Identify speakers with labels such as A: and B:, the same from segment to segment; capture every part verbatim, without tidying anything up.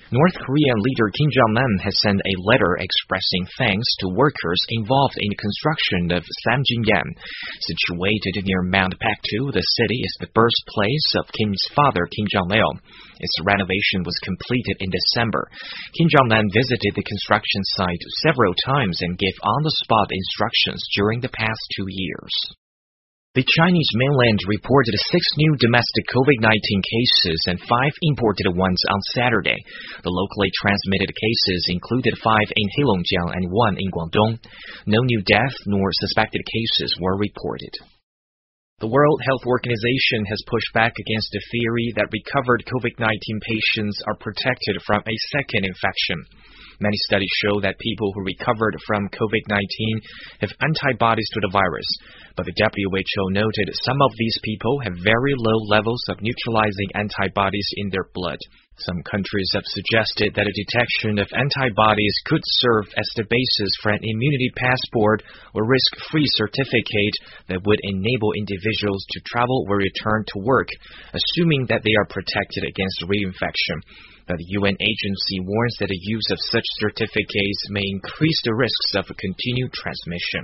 A: North Korean leader Kim Jong-un has sent a letter expressing thanks to workers involved in the construction of Samjingan. Situated near Mount Paktu, the city is the birthplace of Kim's father, Kim Jong-il. Its renovation was completed in December. Kim Jong-un visited the construction site several times and gave on-the-spot instructions during the past two years. The Chinese mainland reported six new domestic COVID nineteen cases and five imported ones on Saturday. The locally transmitted cases included five in Heilongjiang and one in Guangdong. No new death nor suspected cases were reported. The World Health Organization has pushed back against the theory that recovered COVID nineteen patients are protected from a second infection. Many studies show that people who recovered from COVID nineteen have antibodies to the virus, but the W H O noted some of these people have very low levels of neutralizing antibodies in their blood. Some countries have suggested that a detection of antibodies could serve as the basis for an immunity passport or risk-free certificate that would enable individuals to travel or return to work, assuming that they are protected against reinfection. But the U N agency warns that the use of such certificates may increase the risks of continued transmission.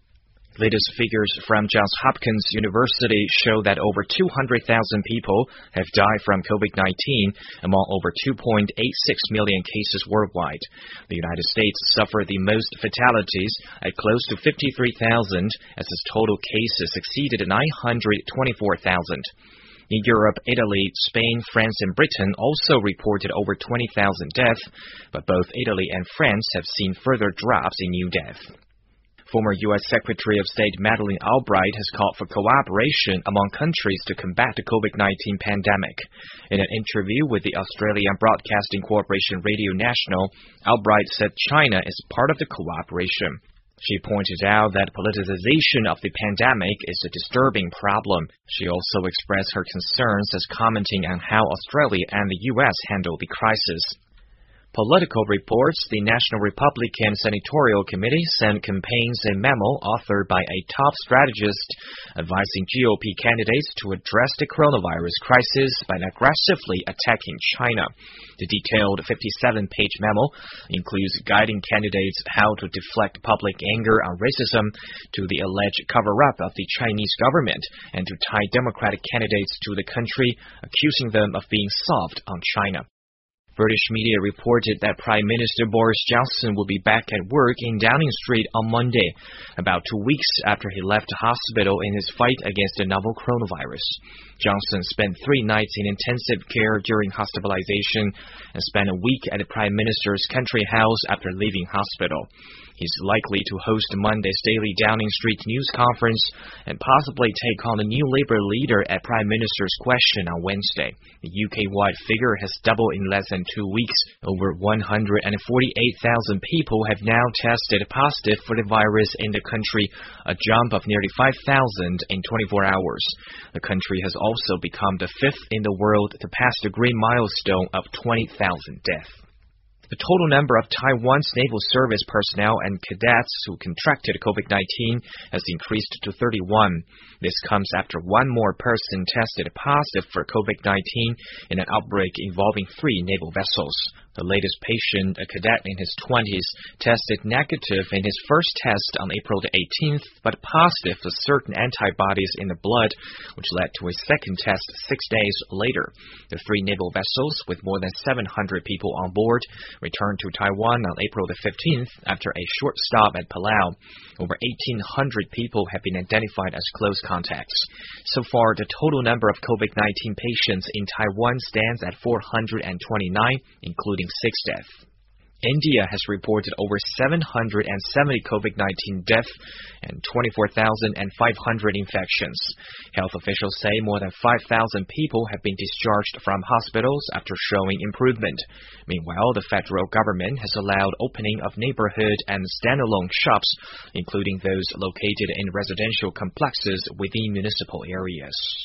A: Latest figures from Johns Hopkins University show that over two hundred thousand people have died from COVID nineteen among over two point eight six million cases worldwide. The United States suffered the most fatalities at close to fifty-three thousand, as its total cases exceeded nine hundred twenty-four thousand. In Europe, Italy, Spain, France, and Britain also reported over twenty thousand deaths, but both Italy and France have seen further drops in new deaths. Former U S Secretary of State Madeleine Albright has called for cooperation among countries to combat the COVID nineteen pandemic. In an interview with the Australian Broadcasting Corporation Radio National, Albright said China is part of the cooperation. She pointed out that politicization of the pandemic is a disturbing problem. She also expressed her concerns as commenting on how Australia and the U S handled the crisis. Political reports the National Republican Senatorial Committee sent campaigns a memo authored by a top strategist advising G O P candidates to address the coronavirus crisis by aggressively attacking China. The detailed fifty-seven page memo includes guiding candidates how to deflect public anger on racism to the alleged cover-up of the Chinese government and to tie Democratic candidates to the country, accusing them of being soft on China. British media reported that Prime Minister Boris Johnson will be back at work in Downing Street on Monday, about two weeks after he left the hospital in his fight against the novel coronavirus. Johnson spent three nights in intensive care during hospitalization and spent a week at the Prime Minister's country house after leaving hospital. He's likely to host Monday's daily Downing Street news conference and possibly take on the new Labour leader at Prime Minister's question on Wednesday. The U K-wide figure has doubled in less than two weeks. Over one hundred forty-eight thousand people have now tested positive for the virus in the country, a jump of nearly five thousand in twenty-four hours. The country has also become the fifth in the world to pass the green milestone of twenty thousand deaths. The total number of Taiwan's naval service personnel and cadets who contracted COVID nineteen has increased to thirty-one. This comes after one more person tested positive for COVID nineteen in an outbreak involving three naval vessels. The latest patient, a cadet in his twenties, tested negative in his first test on April the eighteenth, but positive for certain antibodies in the blood, which led to a second test six days later. The three naval vessels, with more than seven hundred people on board, returned to Taiwan on April the fifteenth after a short stop at Palau. Over eighteen hundred people have been identified as close contacts. So far, the total number of COVID nineteen patients in Taiwan stands at four hundred twenty-nine, including six deaths. India has reported over seven hundred seventy COVID nineteen deaths and twenty-four thousand five hundred infections. Health officials say more than five thousand people have been discharged from hospitals after showing improvement. Meanwhile, the federal government has allowed opening of neighborhood and standalone shops, including those located in residential complexes within municipal areas.